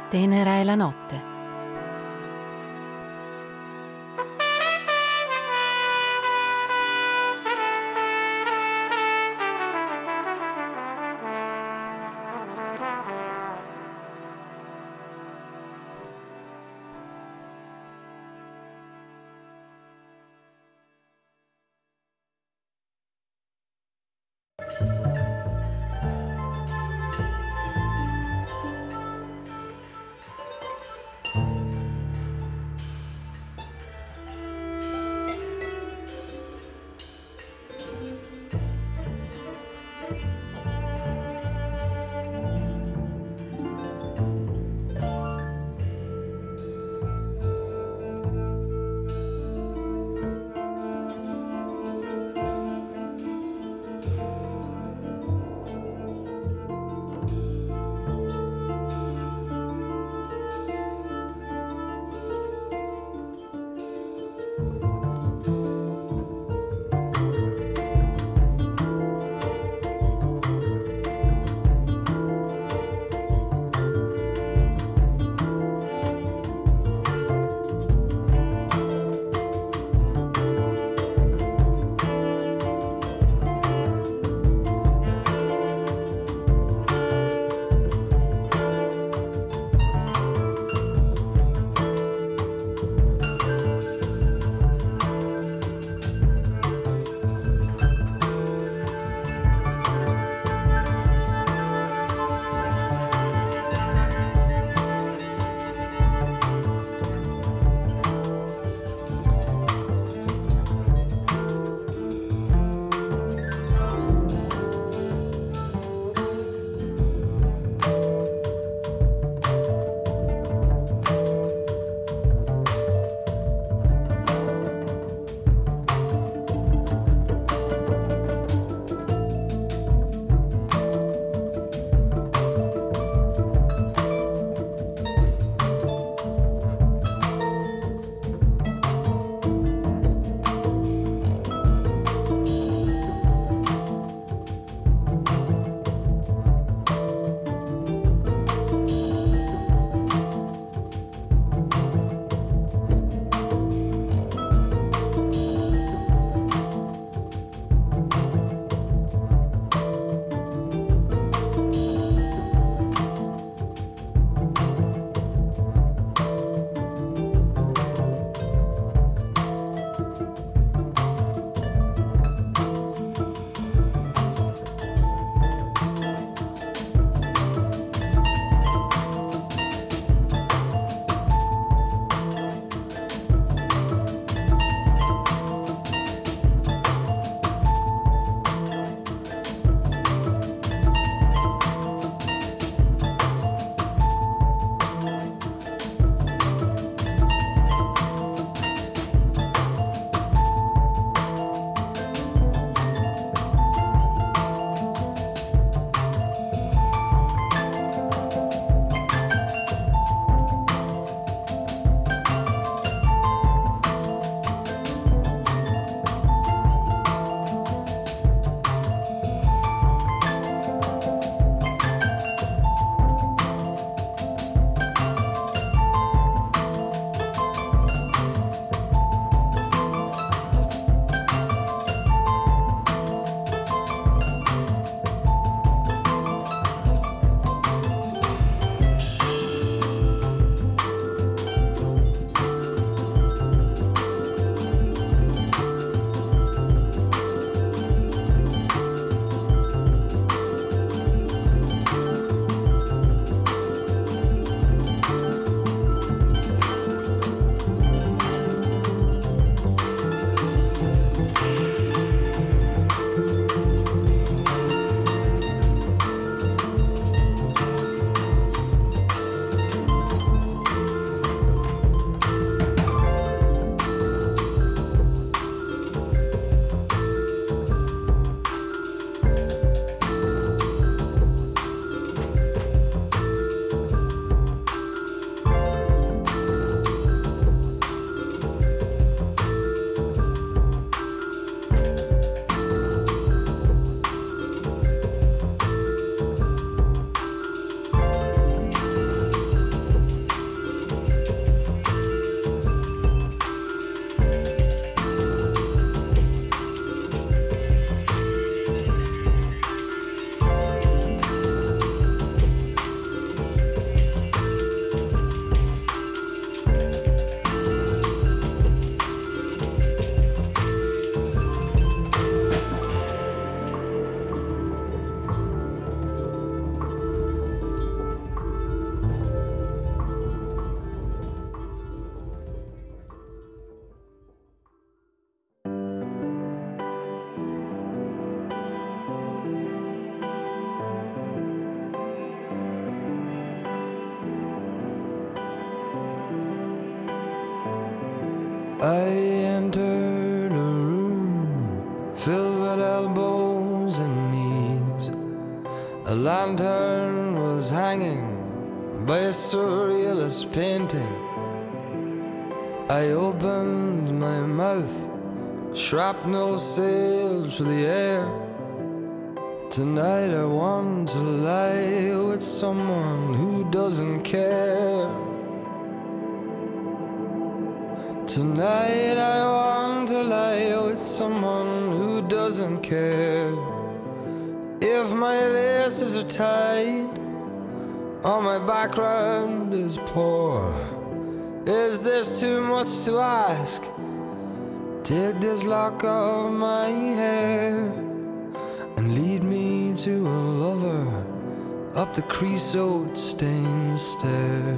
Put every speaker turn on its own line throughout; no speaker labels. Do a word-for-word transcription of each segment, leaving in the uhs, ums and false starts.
Tenera è la notte. I entered a room filled with elbows and knees. A lantern was hanging by a surrealist painting. I opened my mouth, shrapnel sailed through the air. Tonight I want to lie with someone who doesn't care. Tonight I want to lie with someone who doesn't care. If my laces are tied or my background is poor, is this too much to ask? Take this lock of my hair and lead me to a lover up the creosote stained stair.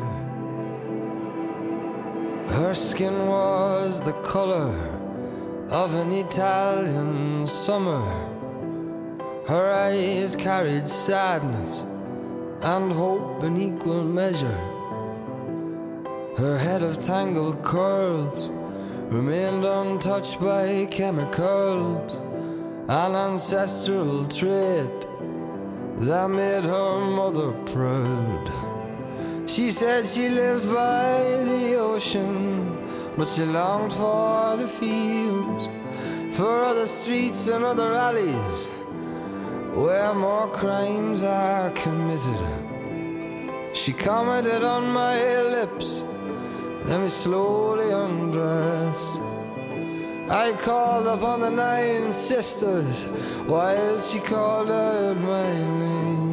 Her skin was the color of an Italian summer. Her eyes carried sadness and hope in equal measure. Her head of tangled curls remained untouched by chemicals, an ancestral trait that made her mother proud. She said she lived by the ocean, but she longed for the fields, for other streets and other alleys where more crimes are committed. She commented on my lips, then we slowly undressed. I called upon the nine sisters while she called out my name.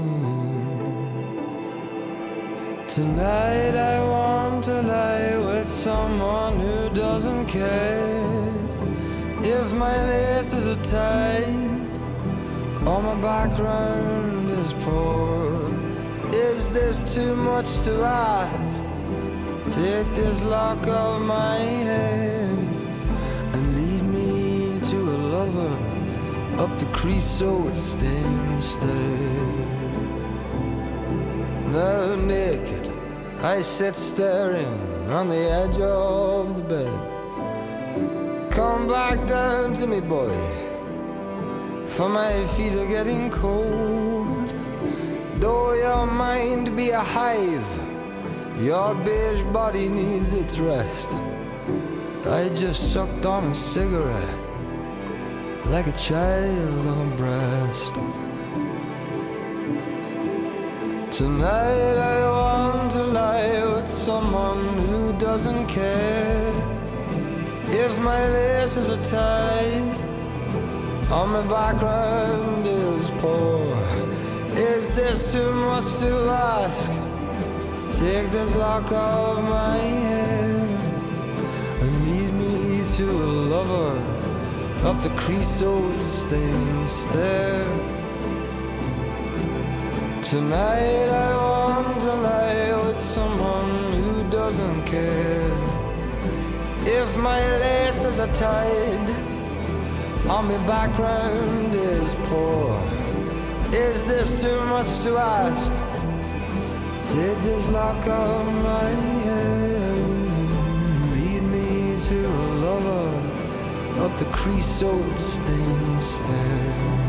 Tonight I want to lie with someone who doesn't care. If my laces are tight or my background is poor, is this too much to ask? Take this lock of my hair and lead me to a lover up the creosote stained stair. Now naked I sit staring on the edge of the bed. Come back down to me, boy, for my feet are getting cold. Though your mind be a hive, your beige body needs its rest. I just sucked on a cigarette like a child on a breast. Tonight I want to lie with someone who doesn't care. If my laces are tight or my background is poor, is this too much to ask? Take this lock of my hair and lead me to a lover up the creosote stained stair. Tonight I want to lie with someone who doesn't care. If my laces are tied or my background is poor, is this too much to ask? Take this lock of my hair, lead me to a lover up the creosote stained stair.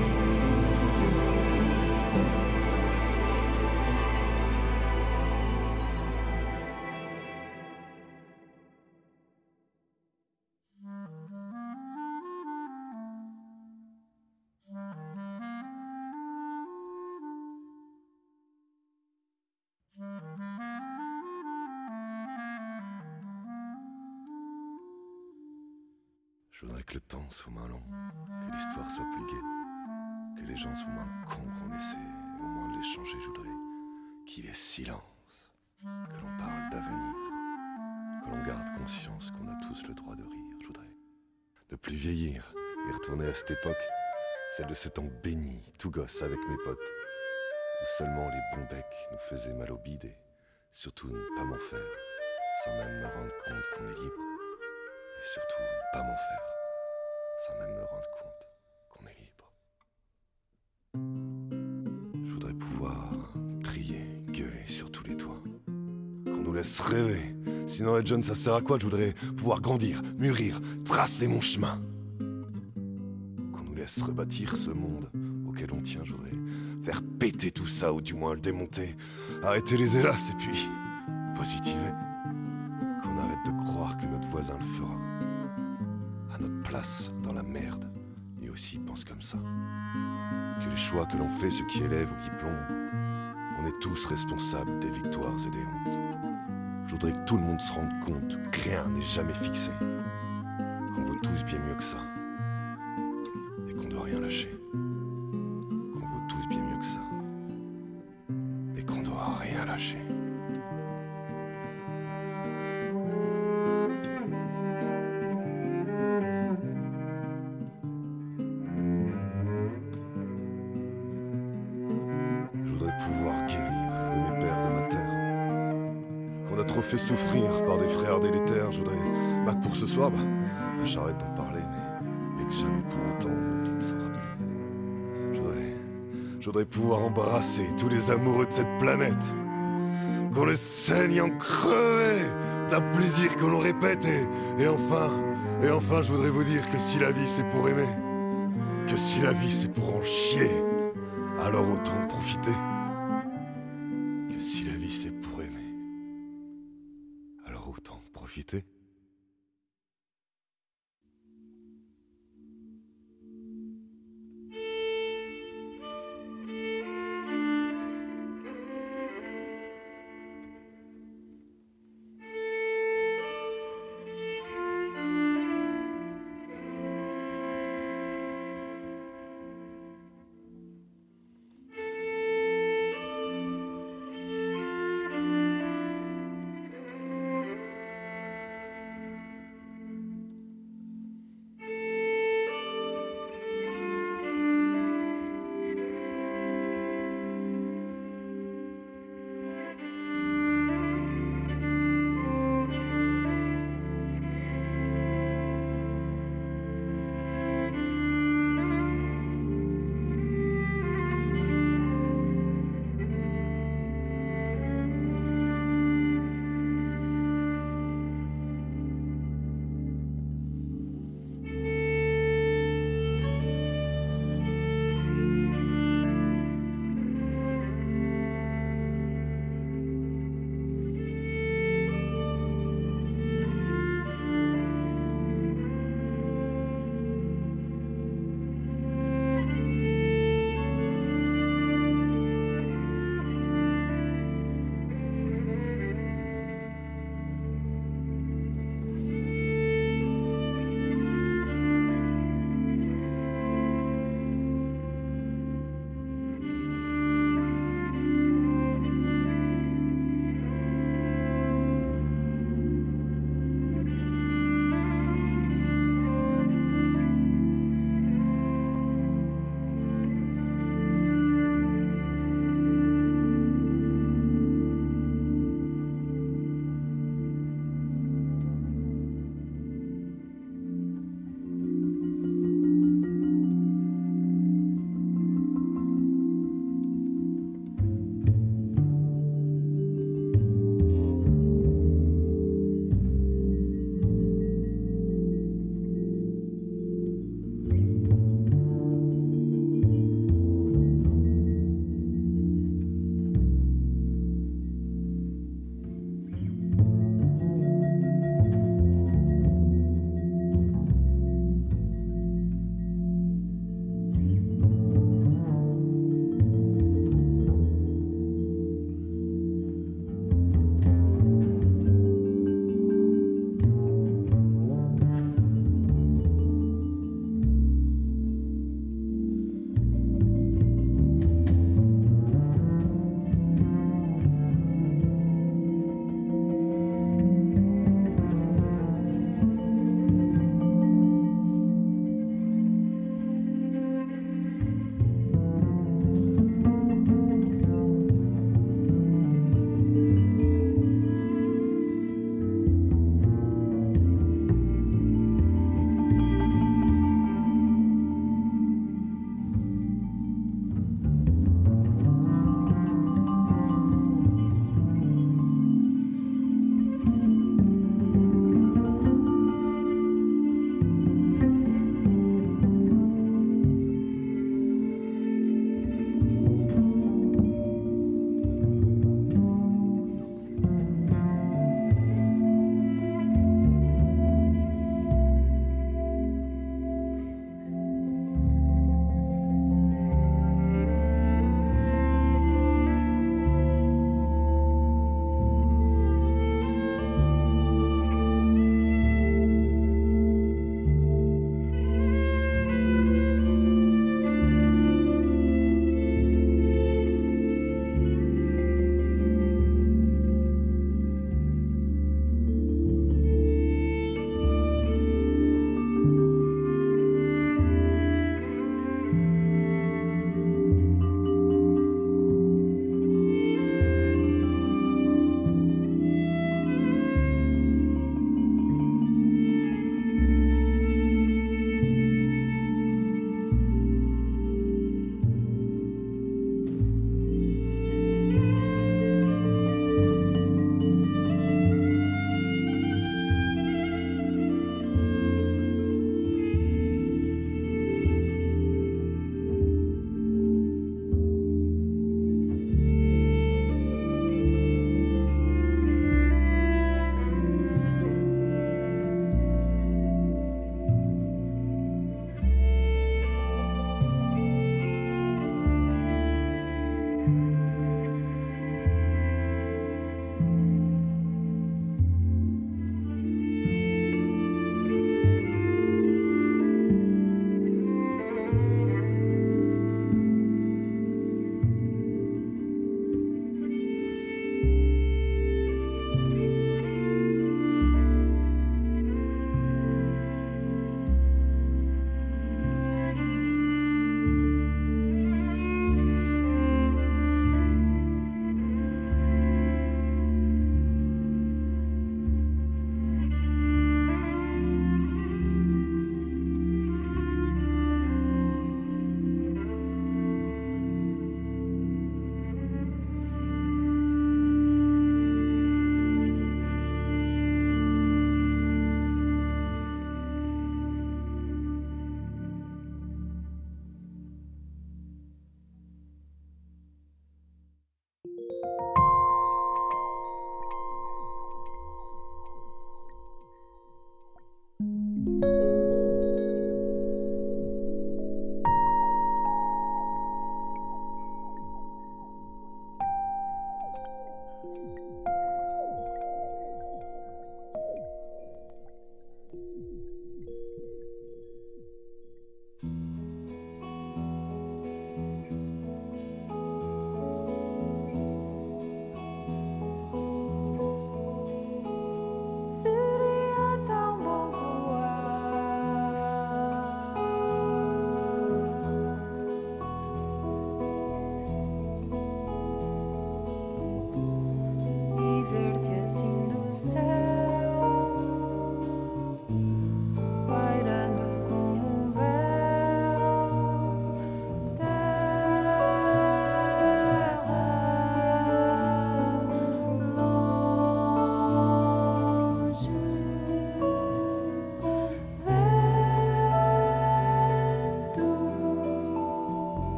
Je voudrais que le temps soit moins long, que l'histoire soit plus gaie, que les gens soient moins cons, qu'on essaie au moins de les changer. Je voudrais qu'il y ait silence, que l'on parle d'avenir, que l'on garde conscience qu'on a tous le droit de rire. Je voudrais ne plus vieillir et retourner à cette époque, celle de ce temps béni, tout gosse avec mes potes, où seulement les bons becs nous faisaient mal au bide et surtout ne pas m'en faire, sans même me rendre compte qu'on est libre. Et surtout, ne pas m'en faire, sans même me rendre compte qu'on est libre. Je voudrais pouvoir crier, gueuler sur tous les toits, qu'on nous laisse rêver. Sinon être jeune, ça sert à quoi? Je voudrais pouvoir grandir, mûrir, tracer mon chemin. Qu'on nous laisse rebâtir ce monde auquel on tient. Je voudrais faire péter tout ça, ou du moins le démonter. Arrêter les hélas et puis positiver. Qu'on arrête de croire que notre voisin le fera. À notre place dans la merde, lui aussi pense comme ça. Que les choix que l'on fait, ceux qui élèvent ou qui plombent, on est tous responsables des victoires et des hontes. Je voudrais que tout le monde se rende compte que rien n'est jamais fixé. Qu'on vaut tous bien mieux que ça. Et qu'on doit rien lâcher. Qu'on vaut tous bien mieux que ça. Et qu'on doit rien lâcher. Je voudrais pouvoir guérir de mes pères de ma terre. Qu'on a trop fait souffrir par des frères délétères. Je voudrais, bah pour ce soir, bah, bah j'arrête d'en parler, mais, mais que jamais pour autant on oublie de s'en rappeler. Je voudrais, je voudrais pouvoir embrasser tous les amoureux de cette planète. Qu'on les saigne en crever d'un plaisir que l'on répète. Et, et enfin, et enfin, je voudrais vous dire que si la vie c'est pour aimer, que si la vie c'est pour en chier, alors autant en profiter. Que si la vie c'est pour aimer, alors autant en profiter.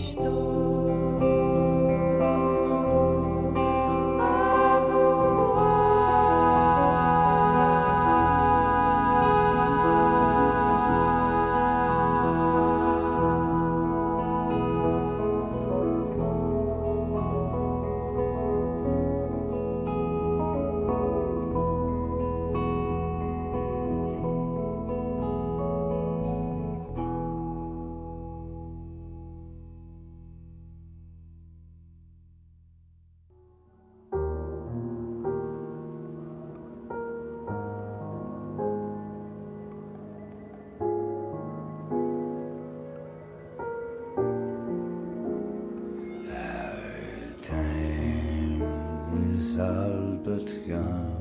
all but gone.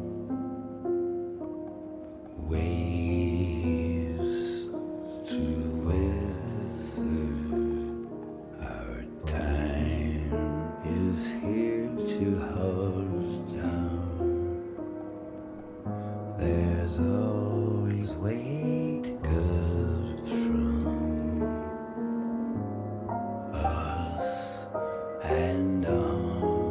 Waves to weather. Our time is here to hold down. There's always weight good from us and on.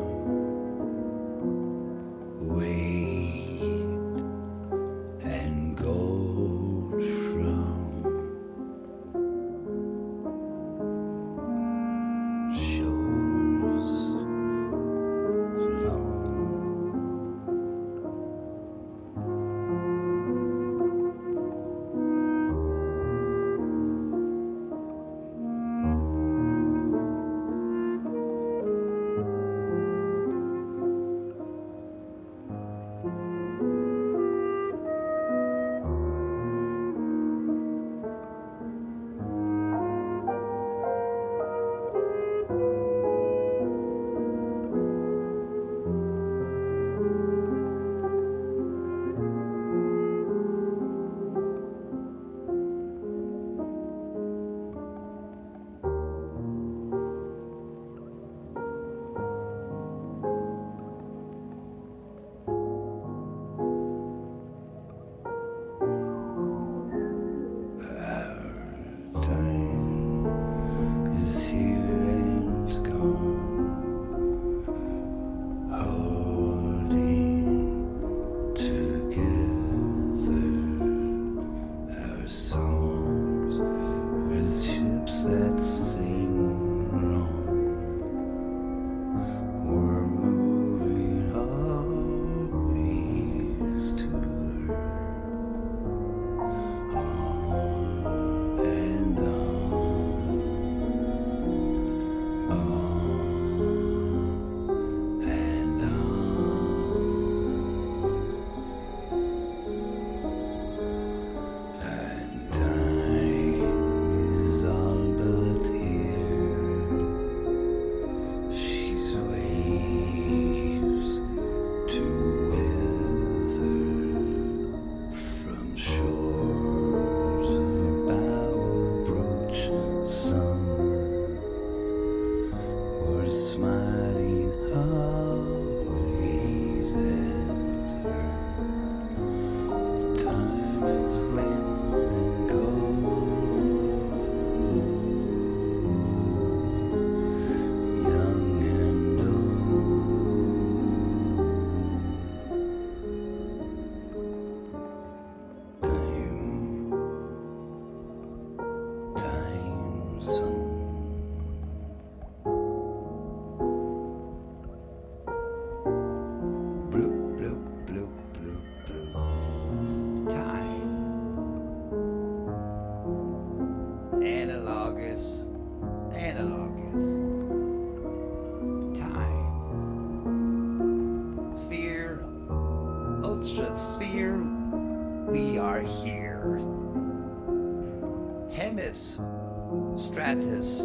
Stratus,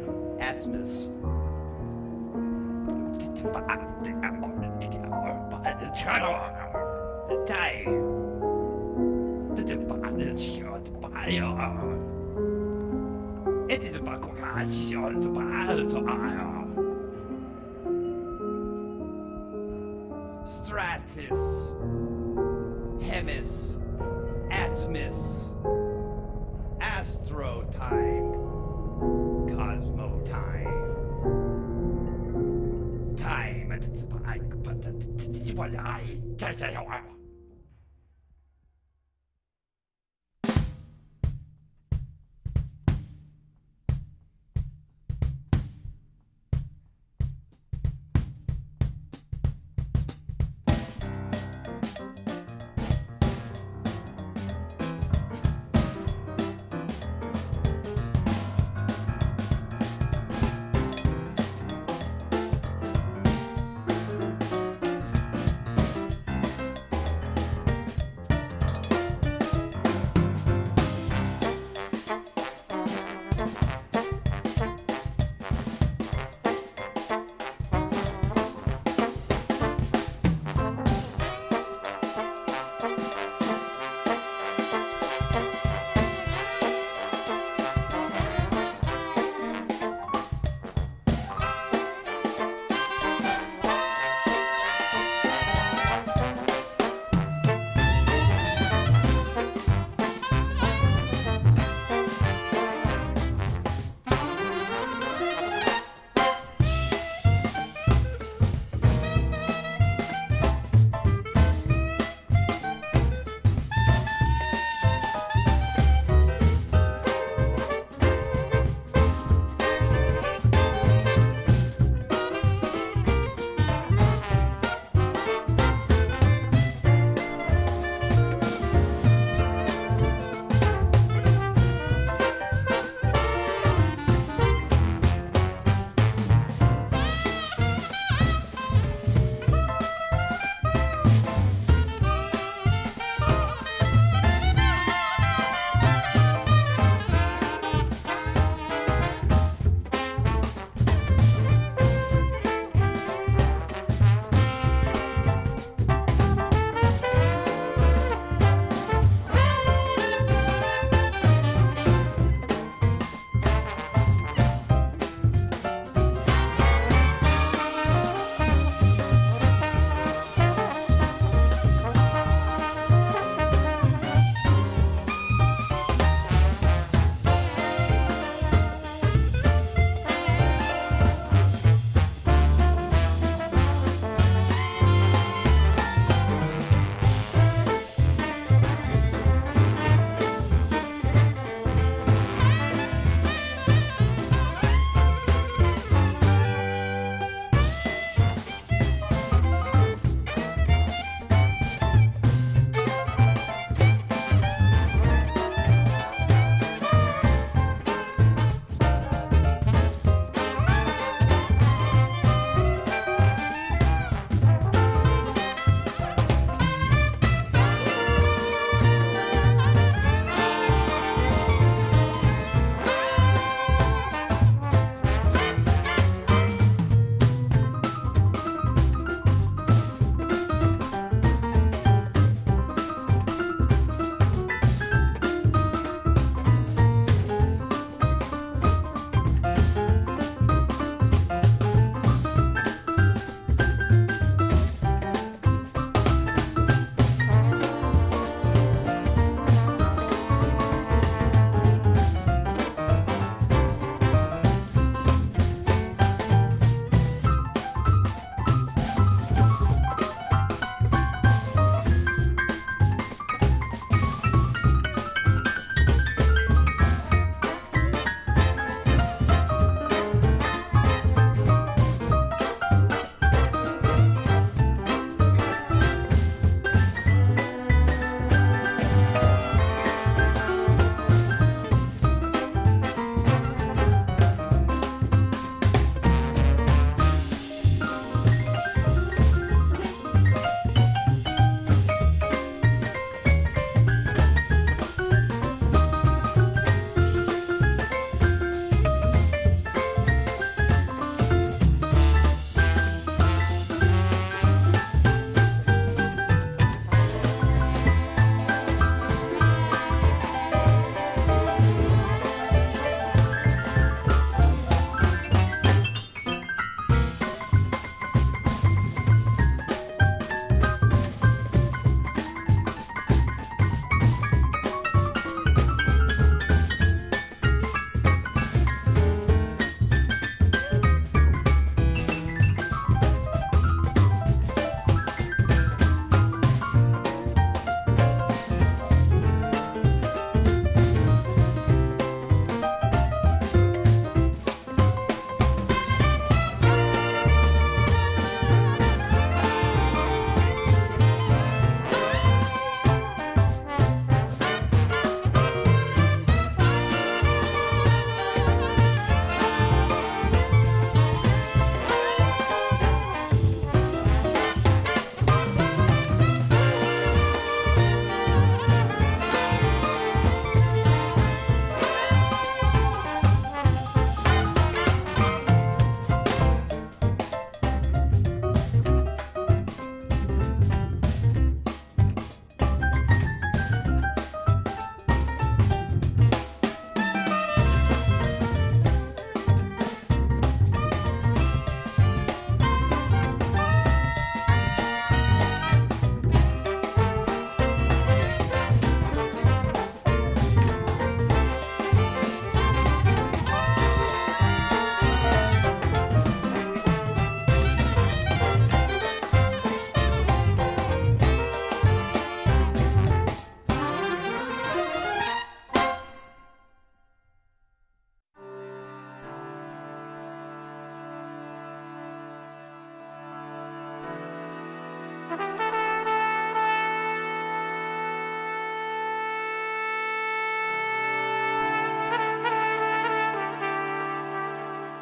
Atmos, Stratus, Hemis, Atmos, Astro Time, Cosmo Time.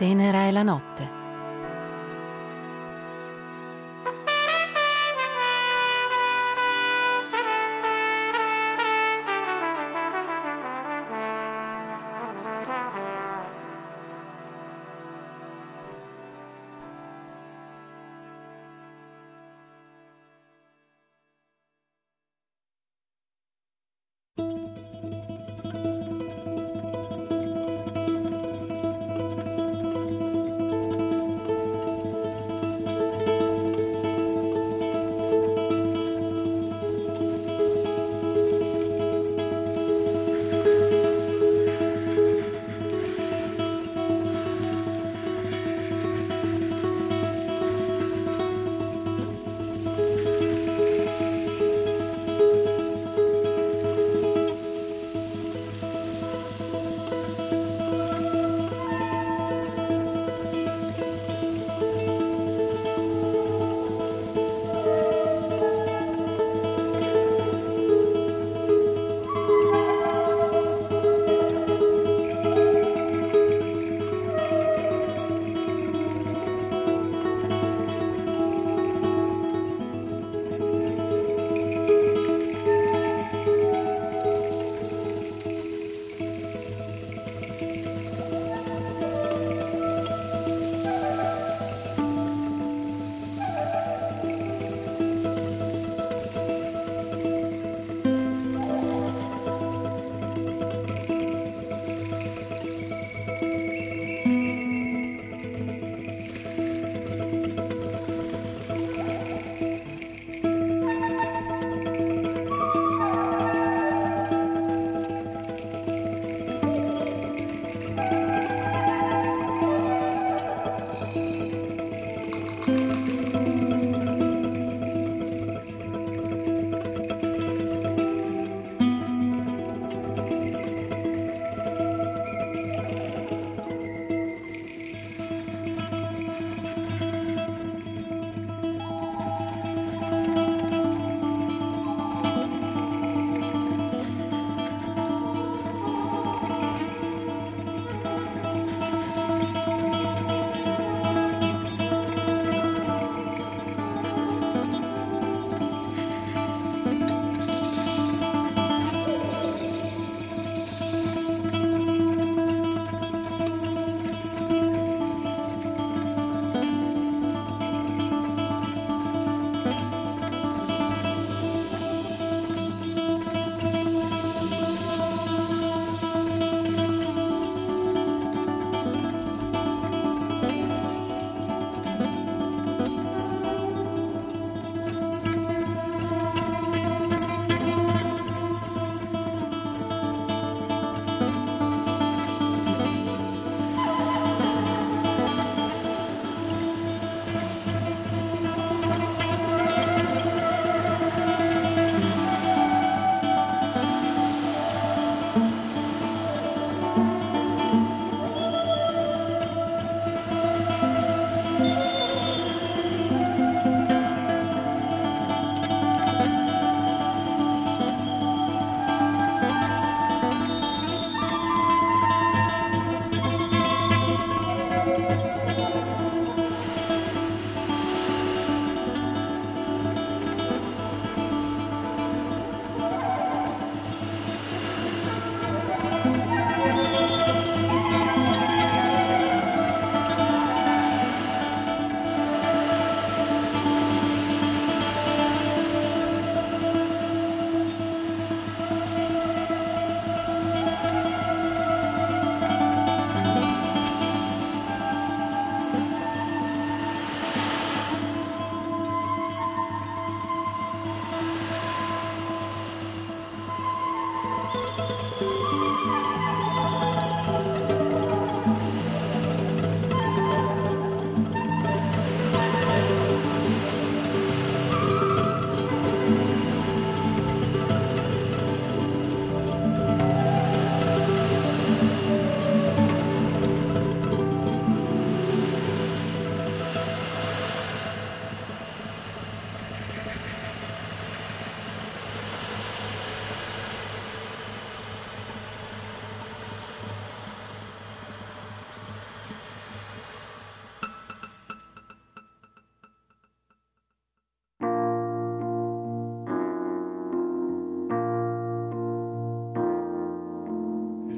Tenera è la notte.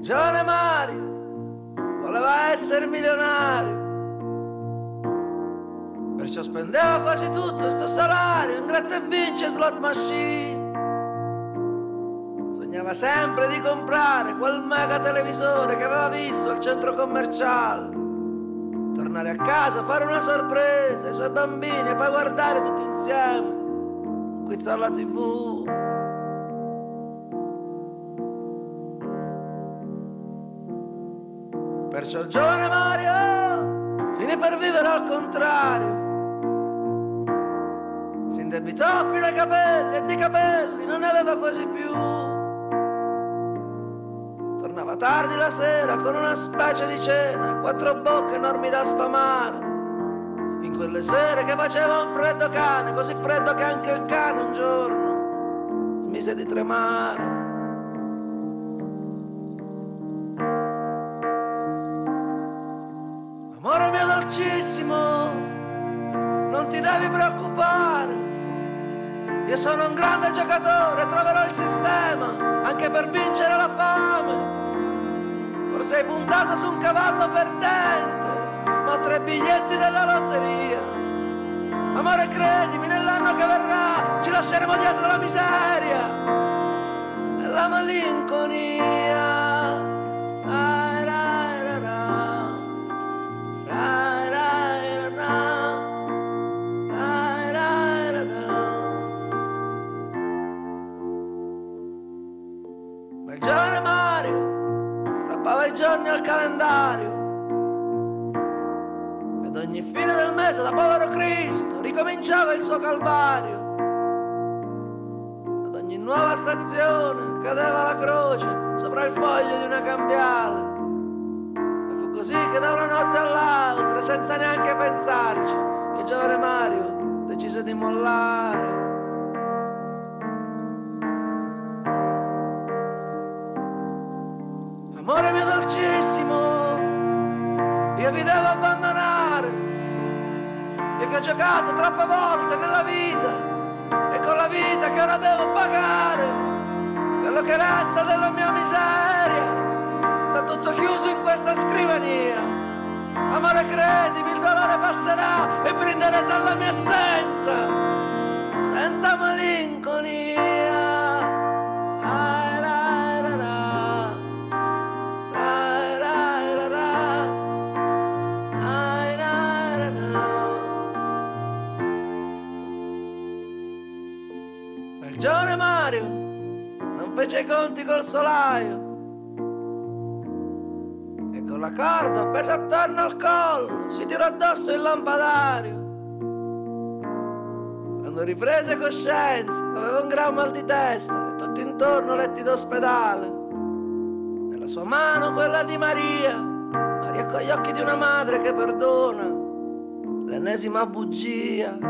giovane Mario voleva essere milionario, perciò spendeva quasi tutto sto salario in gratta e vince slot machine. Sognava sempre di comprare quel mega televisore che aveva visto al centro commerciale, tornare a casa, fare una sorpresa ai suoi bambini e poi guardare tutti insieme un quiz alla tivù. Perciò il giovane Mario finì per vivere al contrario. Si indebitò fino ai capelli e di capelli non ne aveva quasi più. Tornava tardi la sera con una specie di cena, quattro bocche enormi da sfamare. In quelle sere che faceva un freddo cane, così freddo che anche il cane un giorno smise di tremare. Amore mio dolcissimo, non ti devi preoccupare, io sono un grande giocatore, troverò il sistema anche per vincere la fame. Forse hai puntato su un cavallo perdente, ma ho tre biglietti della lotteria. Amore credimi, nell'anno che verrà ci lasceremo dietro la miseria e la malinconia. I giorni al calendario ed ogni fine del mese da povero Cristo ricominciava il suo calvario. Ad ogni nuova stazione cadeva la croce sopra il foglio di una cambiale e fu così che da una notte all'altra, senza neanche pensarci, il giovane Mario decise di mollare. Amore mio dolcissimo, io vi devo abbandonare, io che ho giocato troppe volte nella vita e con la vita che ora devo pagare, quello che resta della mia miseria sta tutto chiuso in questa scrivania. Amore credimi, il dolore passerà e brinderete alla mia assenza senza malinconia. Giovane Mario non fece i conti col solaio e con la corda appesa attorno al collo si tirò addosso il lampadario. Quando riprese coscienza aveva un gran mal di testa e tutto intorno letti d'ospedale. Nella sua mano quella di Maria, Maria con gli occhi di una madre che perdona l'ennesima bugia.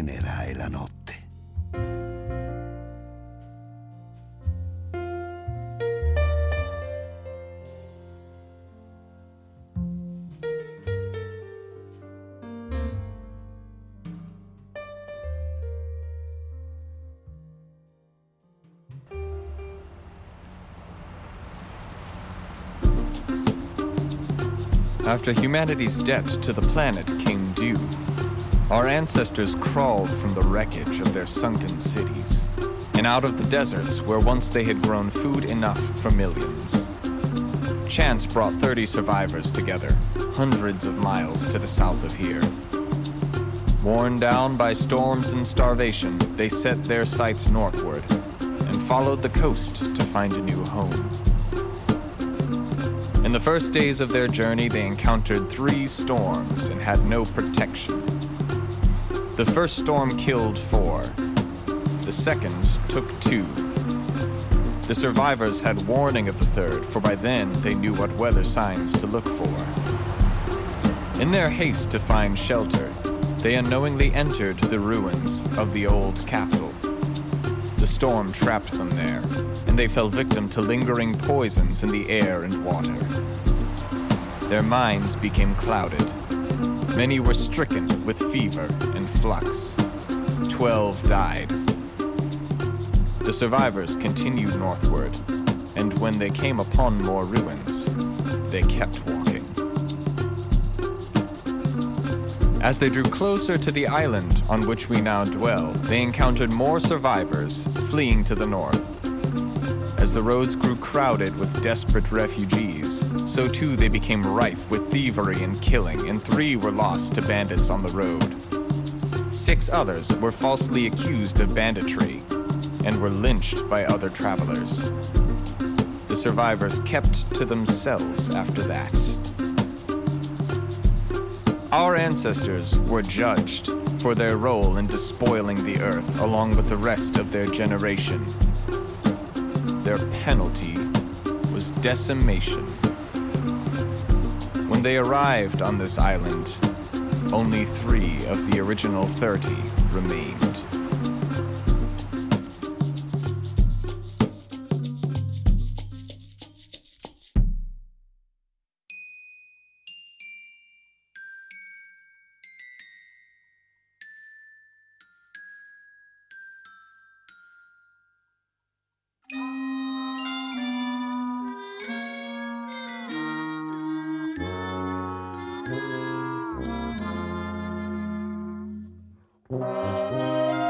illuminerai la notte.
After humanity's debt to the planet came due, our ancestors crawled from the wreckage of their sunken cities and out of the deserts where once they had grown food enough for millions. Chance brought thirty survivors together, hundreds of miles to the south of here. Worn down by storms and starvation, they set their sights northward and followed the coast to find a new home. In the first days of their journey, they encountered three storms and had no protection. The first storm killed four. The second took two. The survivors had warning of the third, for by then they knew what weather signs to look for. In their haste to find shelter, they unknowingly entered the ruins of the old capital. The storm trapped them there, and they fell victim to lingering poisons in the air and water. Their minds became clouded. Many were stricken with fever and flux. Twelve died. The survivors continued northward, and when they came upon more ruins, they kept walking. As they drew closer to the island on which we now dwell, they encountered more survivors fleeing to the north. As the roads grew crowded with desperate refugees, so too they became rife with thievery and killing, and three were lost to bandits on the road. Six others were falsely accused of banditry and were lynched by other travelers. The survivors kept to themselves after that. Our ancestors were judged for their role in despoiling the earth along with the rest of their generation. Their penalty was decimation. When they arrived on this island, only three of the original thirty remained.
Thank you.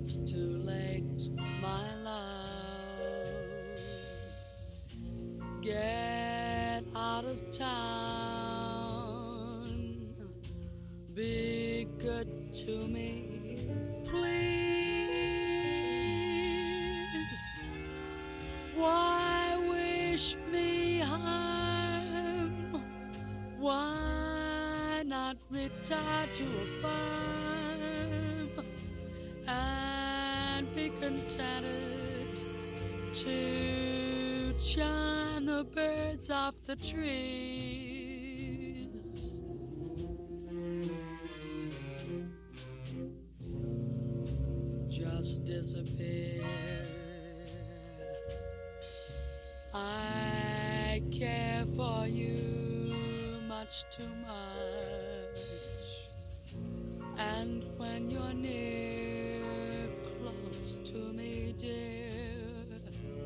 it's too late, my love. Get out of town. Be good to me, please. Why wish me harm? Why not retire to a farm and be contented to charm the birds off the trees? Just disappear. I care for you much too much, and when you're near, close to me, dear,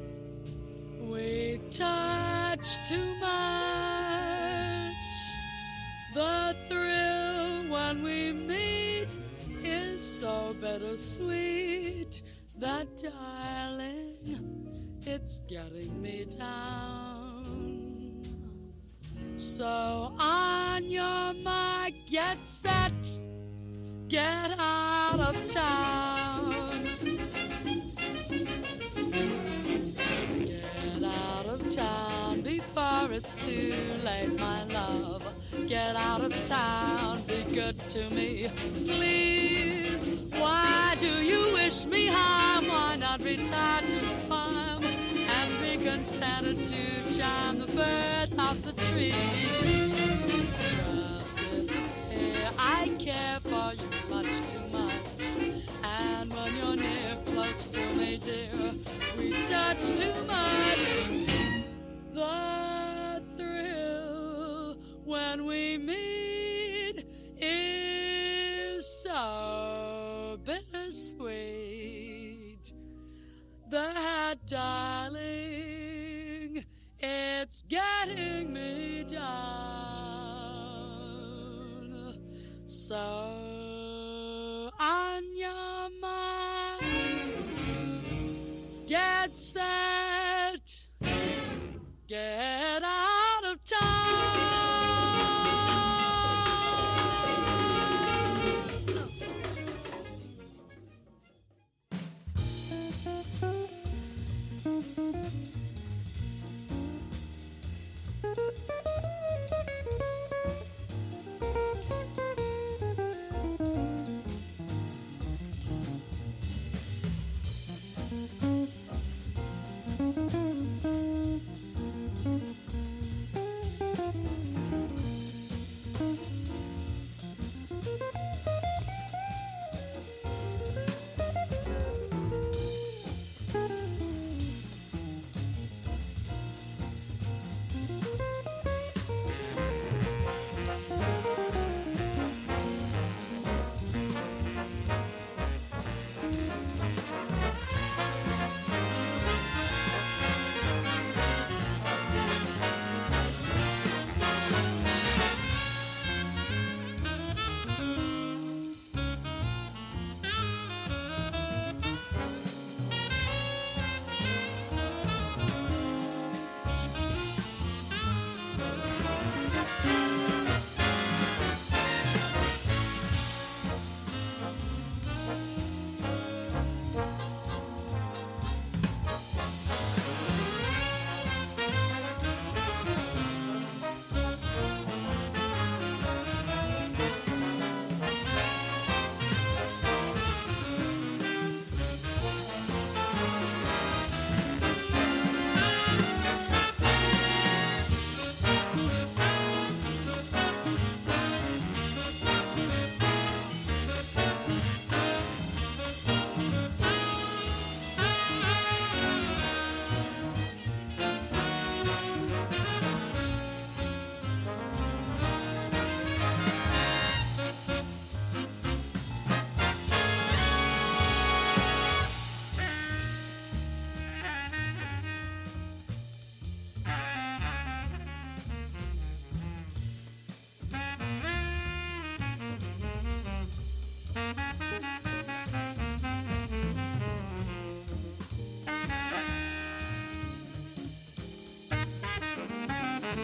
we touch too much. The thrill when we meet is so bittersweet that, darling, it's getting me down. So on your mark, get set, get out of town. Get out of town before it's too late, my love. Get out of town, be good to me, please. Why do you wish me harm? Why not retire to a farm and be contented to charm the birds off the trees? Just disappear. I care for you much too much, and when you're near, close to me, dear, we touch too much. The thrill when we meet is so bittersweet that, darling, it's getting me down. So on your mind, get set, get out of town.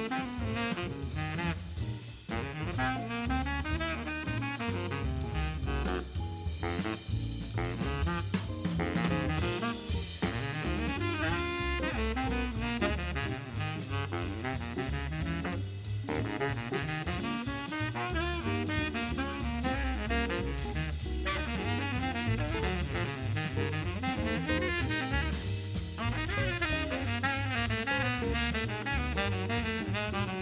Thank you.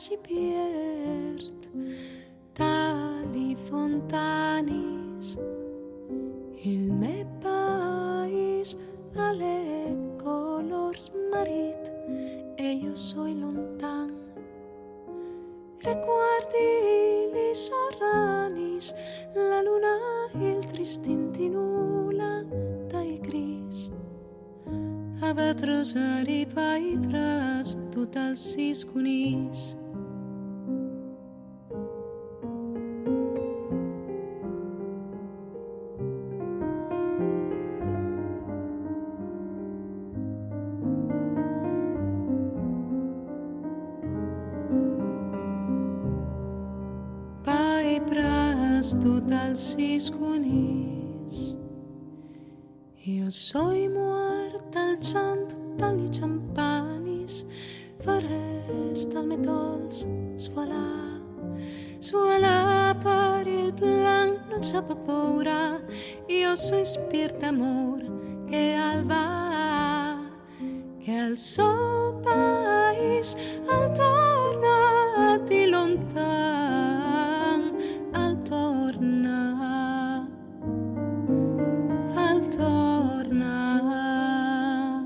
si pierd tali fontanis. Il me país ale colors marit e io soy lontan. Recuerdi li sorranis, la luna il tristintinula dai gris. Abat rosari pai pras tot el sis conís. Tot el sis conís. Io soy muert al chant tali champanis, forest al metols svolà, svolà per il blanc no c'ha paura. Io soy spirit d'amor che al va, che al suo país al torna di lontan, al torna, al torna,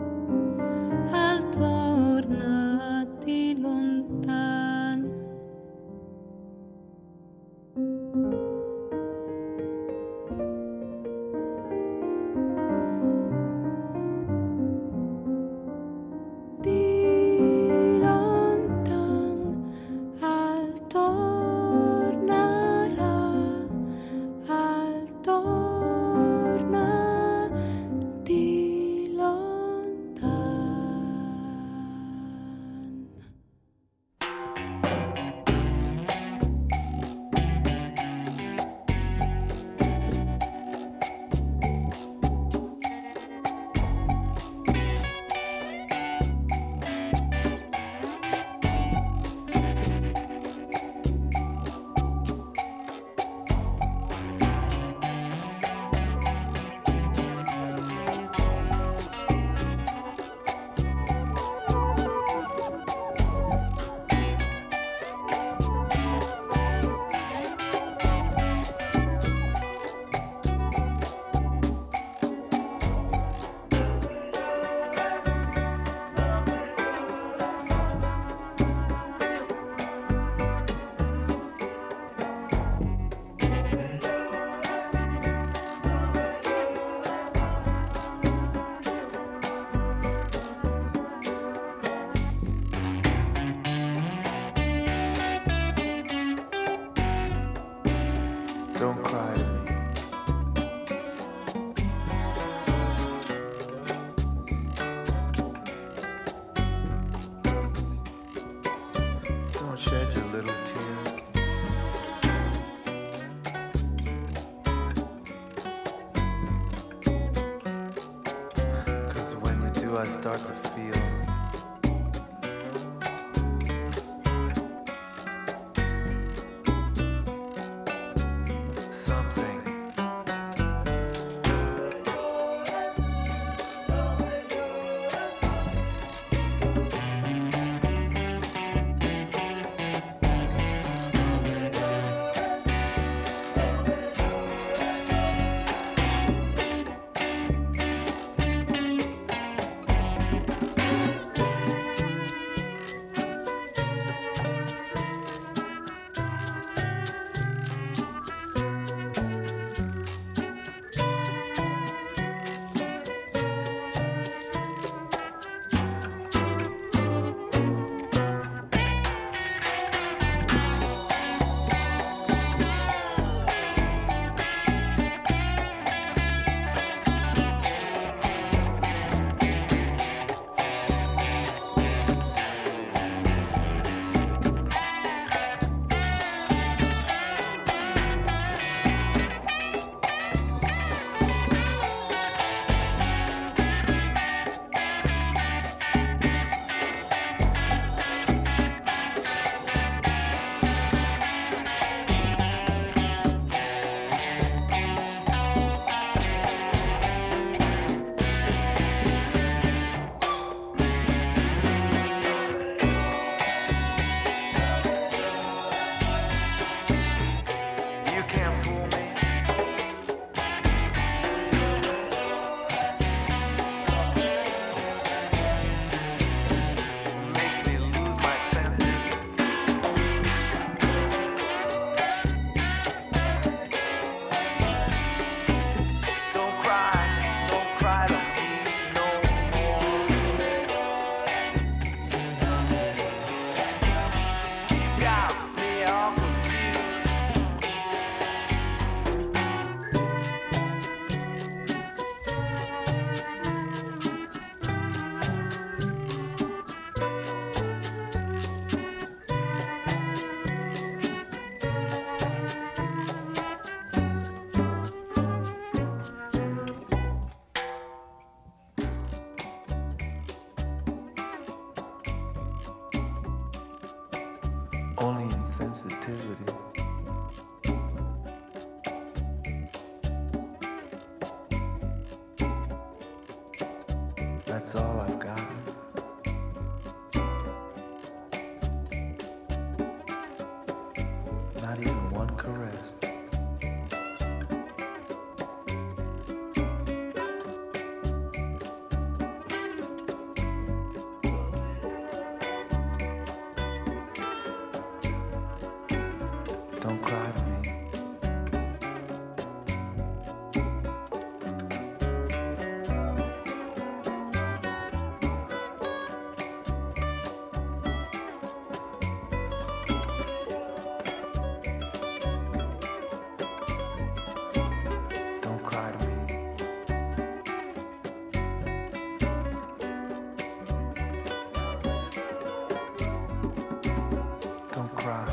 al torna di lontan. Di lontan al tornarà, al torna di lontan.
Don't cry to me. Don't shed your little tears. Cause when you do, I start to feel something. only insensitivity. That's all I've got. Not even one caress. Don't cry to me. Don't cry to me. Don't cry.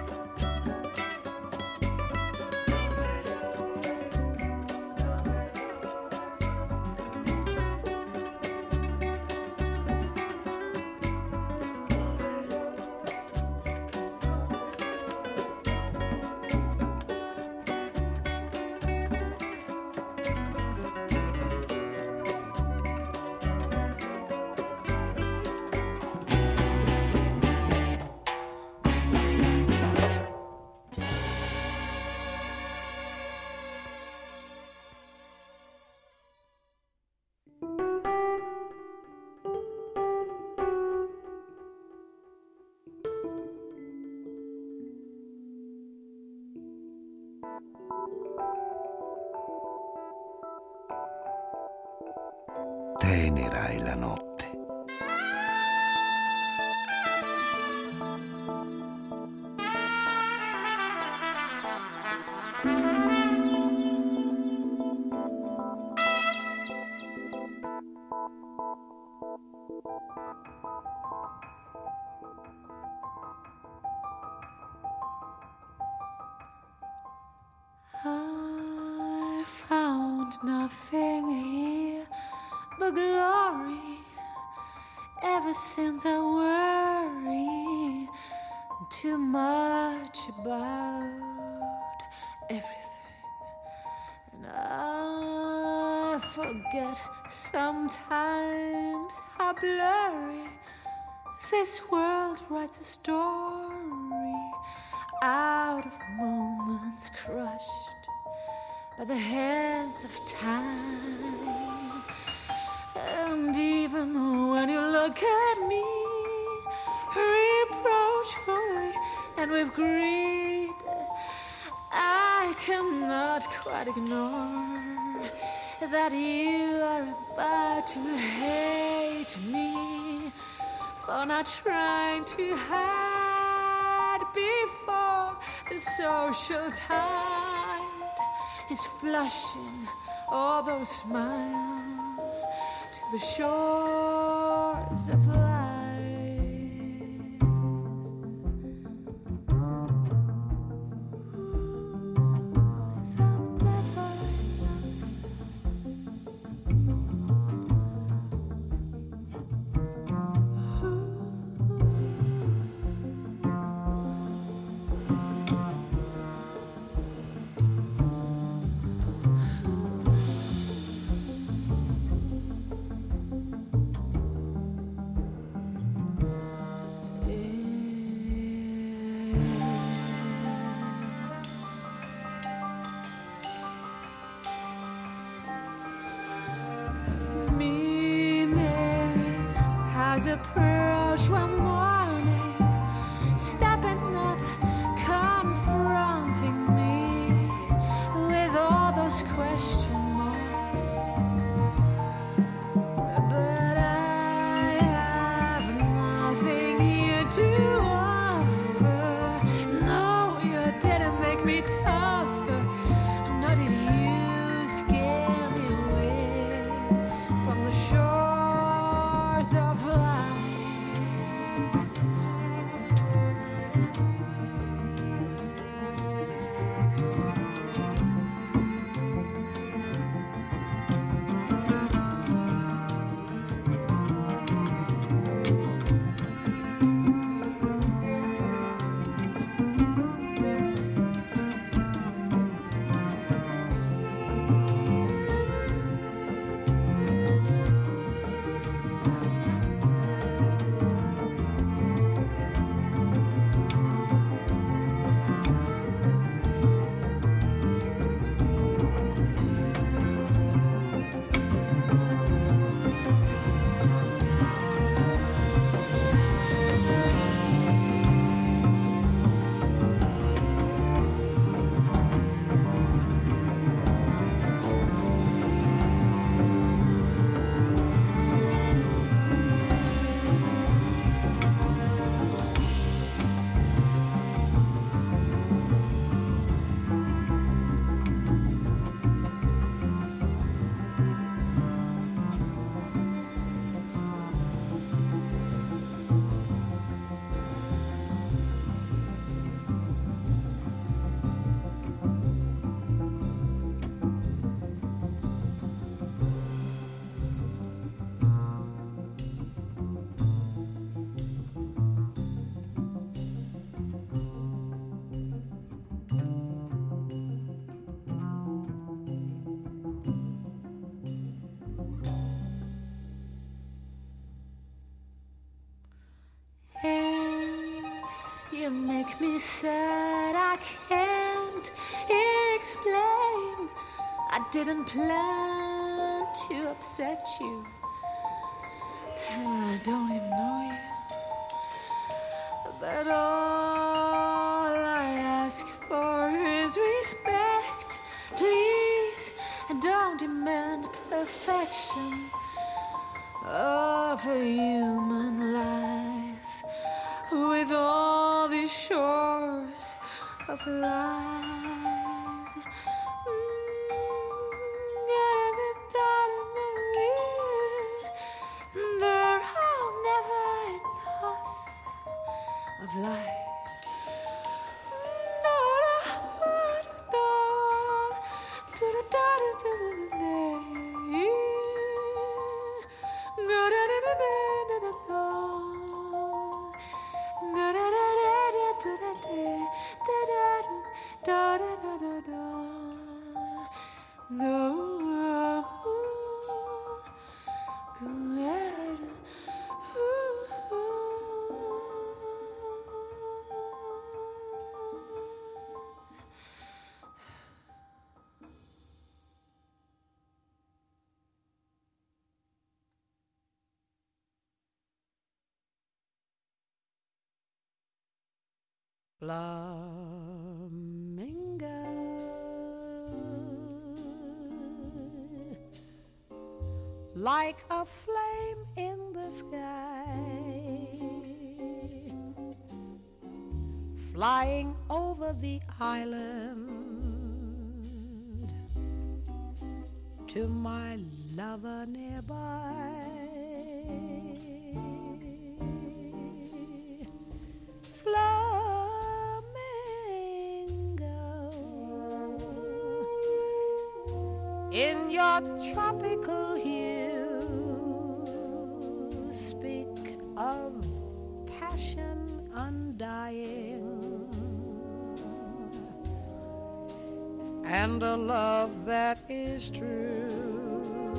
Tenerai la notte.
I found nothing here but glory. Ever since I worry too much about everything, and I forget sometimes how blurry this world writes a story out of moments crushed by the hands of time. And even when you look at me reproachfully and with greed, I cannot quite ignore that you are about to hate me for not trying to hide before the social tide is flushing all those smiles to the shores of life. Approach one morning, stepping up, confronting me with all those question marks. But I have nothing here to offer. No, you didn't make me tougher. Nor did you scare me away from the shores of life. you make me sad, I can't explain. I didn't plan to upset you, and I don't even know you. But all I ask for is respect. Please, don't demand perfection of a human life with all these shores of lies. There are never enough of lies.
Flamingo, like a flame in the sky, flying over the island to my lover nearby. In your tropical hue, speak of passion undying and a love that is true.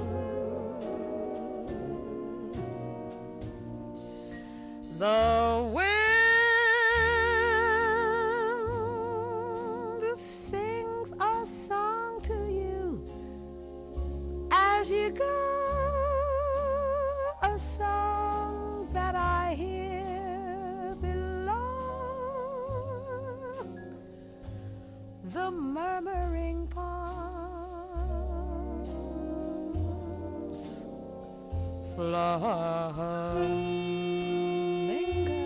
The wind sings a song to you as you go, a song that I hear below the murmuring palms. Flamingo,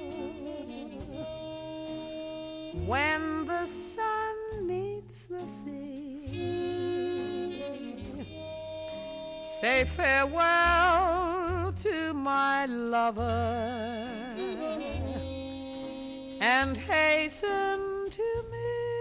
when the sun meets the sea, say farewell to my lover and hasten to me.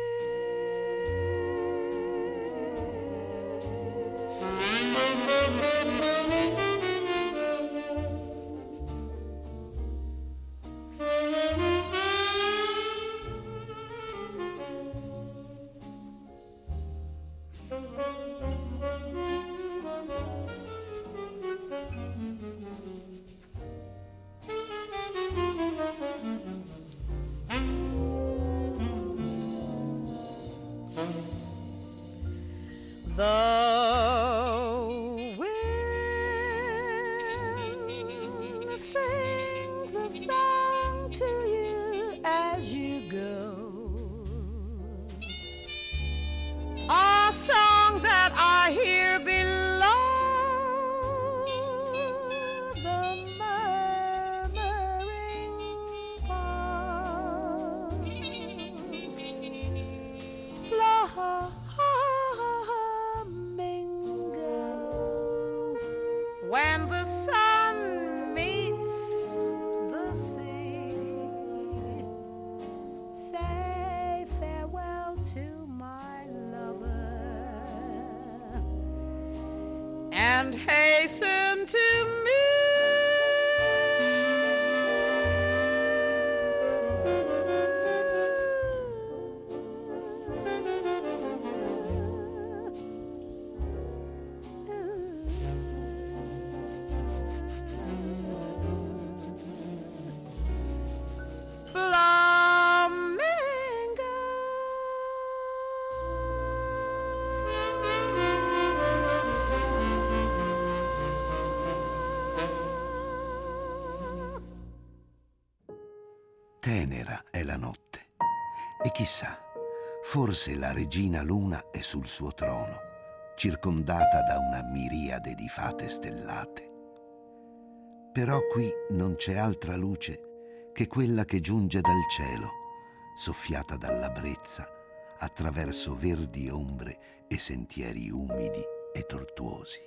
The wind sings a song to you as you go, a song that I hear below the murmuring palms. When the sun meets the sea, say farewell to my lover and hasten to me. Fly
è la notte. E chissà, forse la regina luna è sul suo trono, circondata da una miriade di fate stellate. Però qui non c'è altra luce che quella che giunge dal cielo, soffiata dalla brezza, attraverso verdi ombre e sentieri umidi e tortuosi.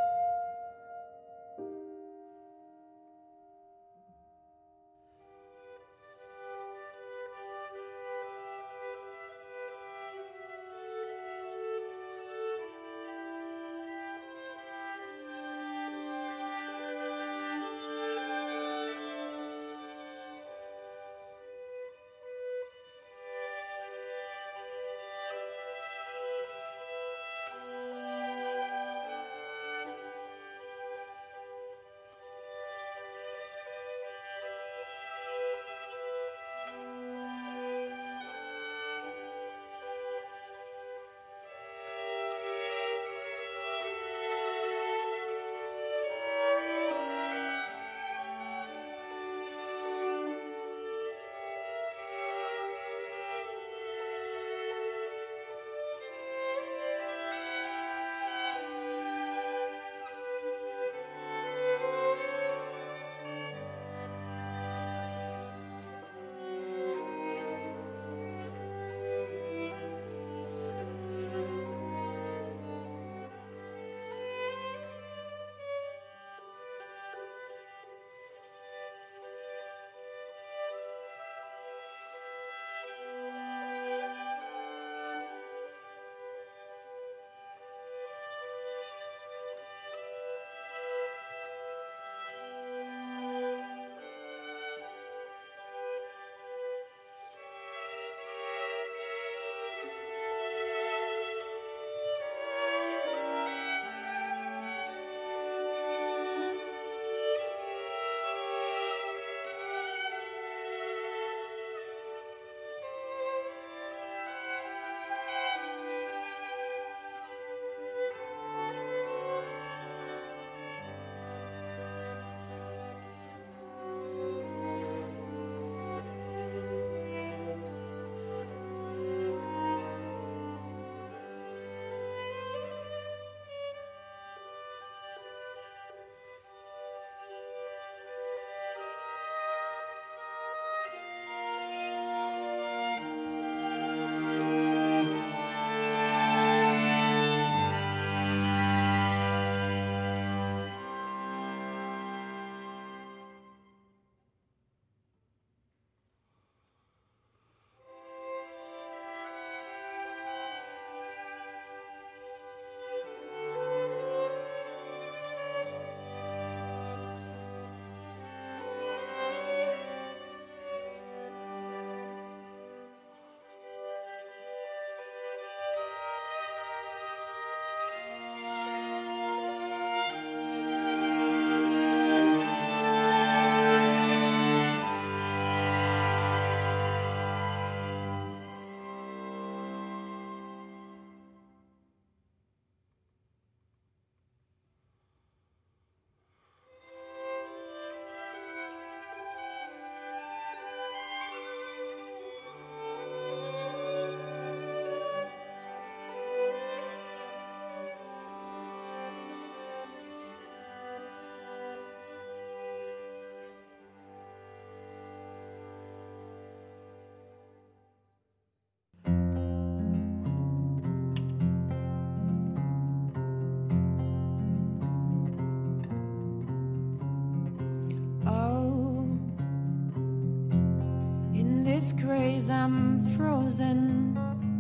this craze I'm frozen.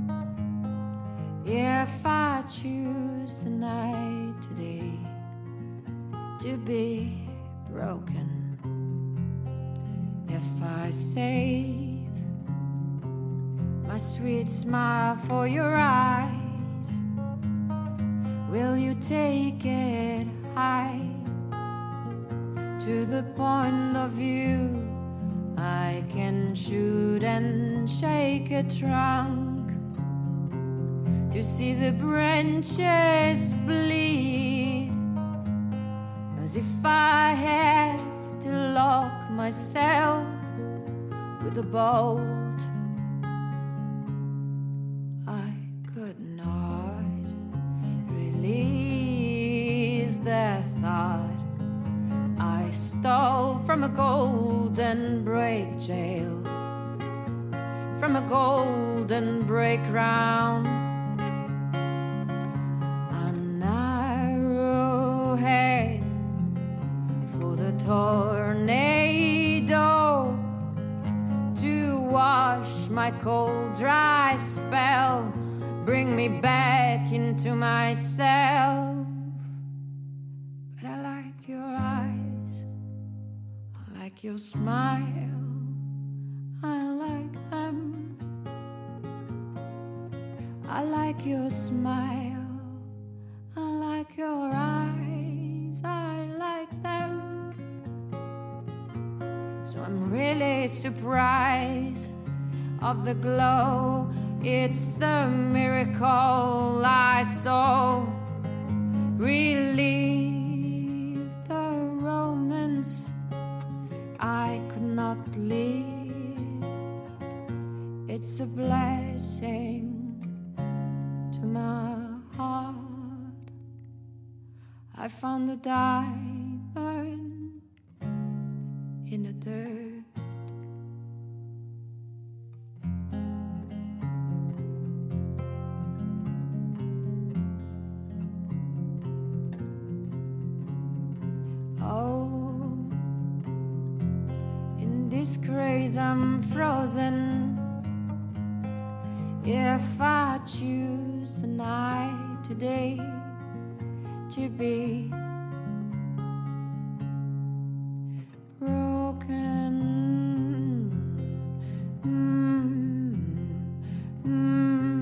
If I choose tonight, today, to be broken, if I save my sweet smile for your eyes, will you take it high to the point of view I can shoot and shake a trunk to see the branches bleed, as if I have to lock myself with a bolt. I could not release the thought I stole from a golden break jail, from a golden break ground. A narrow head for the tornado to wash my cold dry spell, bring me back into myself. But I like your eyes, I like your smile, I like them. I like your smile, I like your eyes, I like them. So I'm really surprised of the glow. It's the miracle I saw. Relieve the romance I could not leave. It's a blessing to my heart. I found a diamond in the dirt. Oh, in this craze I'm frozen. If I choose tonight, today, to be broken, mm, mm,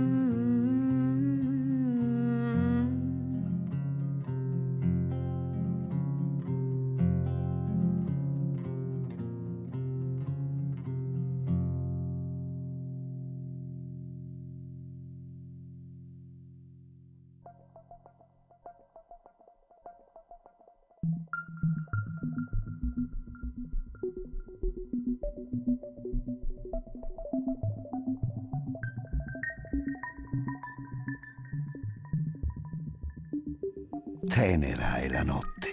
Tenera è la notte.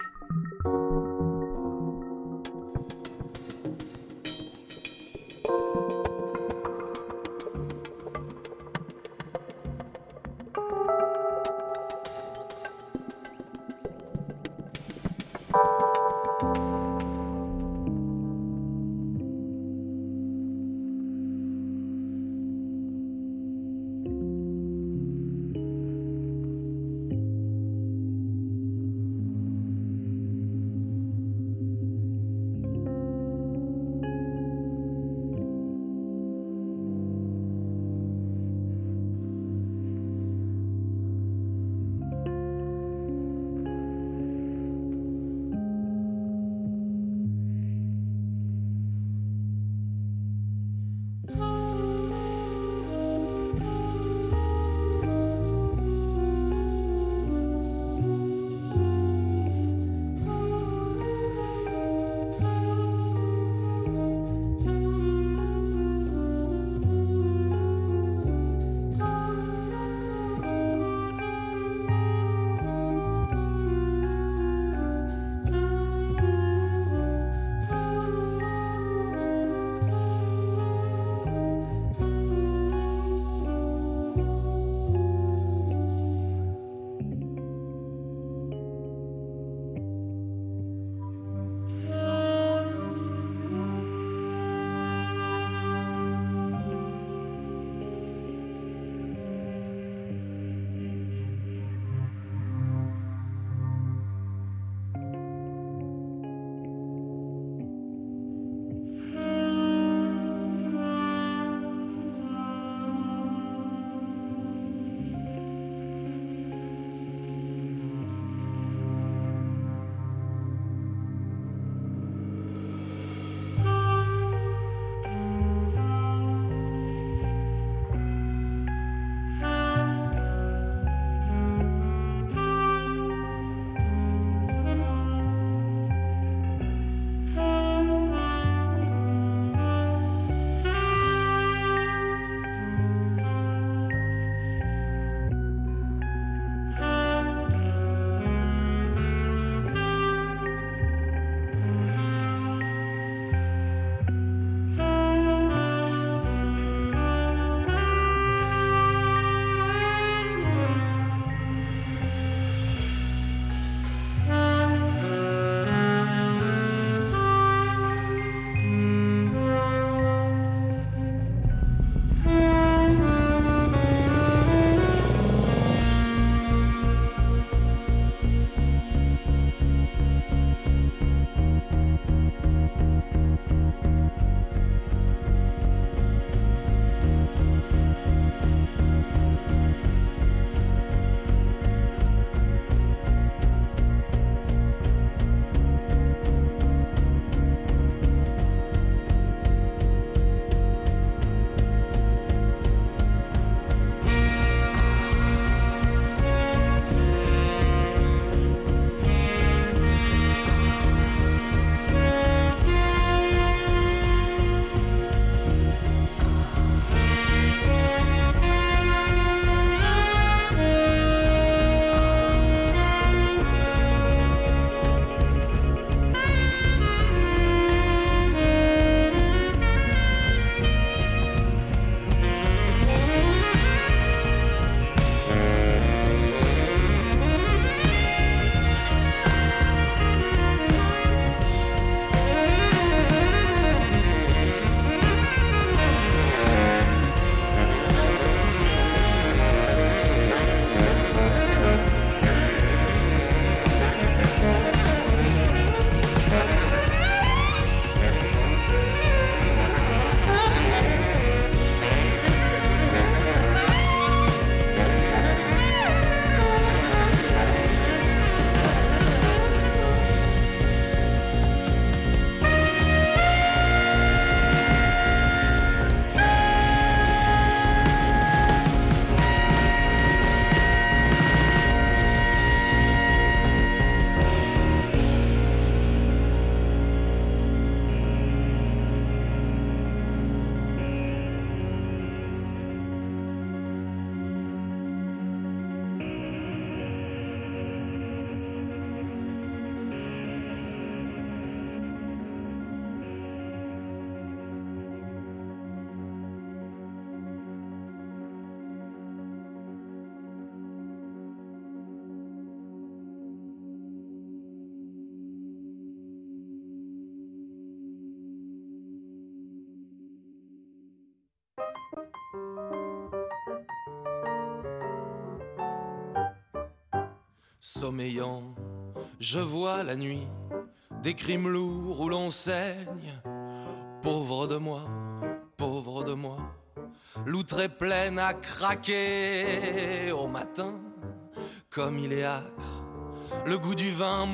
Sommeillant, je vois la nuit des crimes lourds où l'on saigne. Pauvre de moi, pauvre de moi, l'outre pleine à craquer. Au matin, comme il est âcre, le goût du vin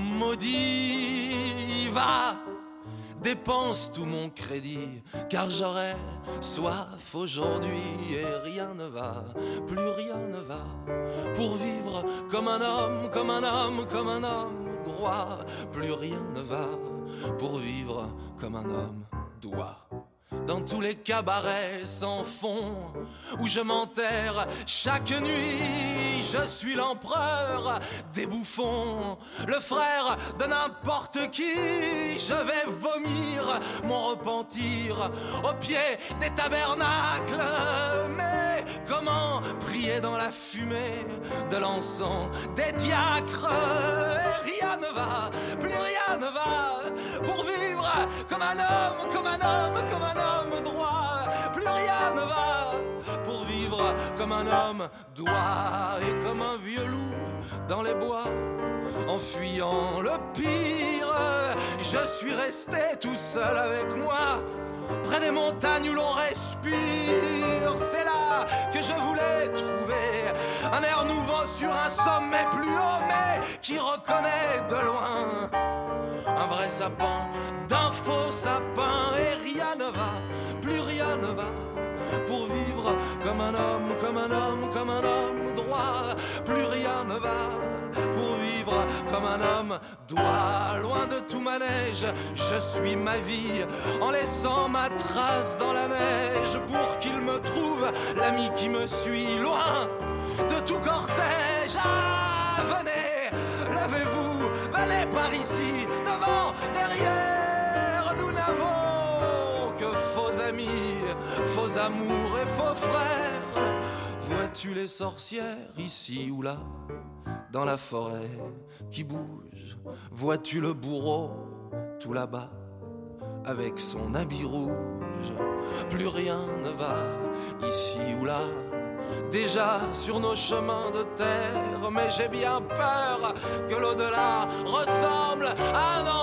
maudit. Va, dépense tout mon crédit, car j'aurai soif aujourd'hui et rien ne va, plus rien ne va. Pour vivre comme un homme, comme un homme, comme un homme droit, plus rien ne va. Pour vivre comme un homme doit. Dans tous les cabarets sans fond où je m'enterre chaque nuit, je suis l'empereur des bouffons, le frère de n'importe qui. Je vais vomir mon repentir au pied des tabernacles. Mais comment prier dans la fumée de l'encens des diacres? Et rien ne va, plus rien ne va. Pour vivre comme un homme, comme un homme, comme un homme droit, plus rien ne va. Pour vivre comme un homme doit. Et comme un vieux loup dans les bois, en fuyant le pire, je suis resté tout seul avec moi, près des montagnes où l'on respire. C'est là que je voulais trouver un air nouveau sur un sommet plus haut, mais qui reconnaît de loin un vrai sapin d'un faux sapin. Et rien ne va, plus rien ne va. Pour vivre comme un homme, comme un homme, comme un homme droit, plus rien ne va. Pour vivre comme un homme doit. Loin de tout manège, je suis ma vie, en laissant ma trace dans la neige, pour qu'il me trouve l'ami qui me suit. Loin de tout cortège, ah, venez, levez-vous, venez par ici, devant, derrière. Nous n'avons que faux amis, faux amours et faux frères. Vois-tu les sorcières ici ou là, dans la forêt qui bouge? Vois-tu le bourreau tout là-bas, avec son habit rouge? Plus rien ne va ici ou là, déjà sur nos chemins de terre. Mais j'ai bien peur que l'au-delà ressemble à un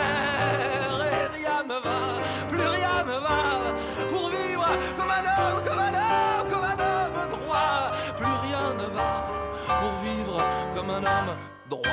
enfer. Et rien ne va, plus rien ne va. Pour vivre comme un homme, comme un homme, comme un homme droit, plus rien ne va. Pour vivre comme un homme droit.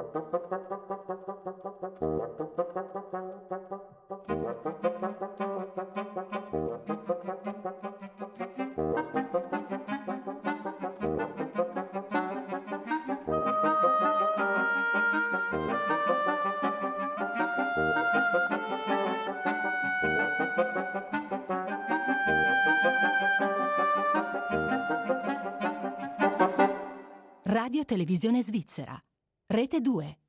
Radio Televisione Svizzera. Rete due.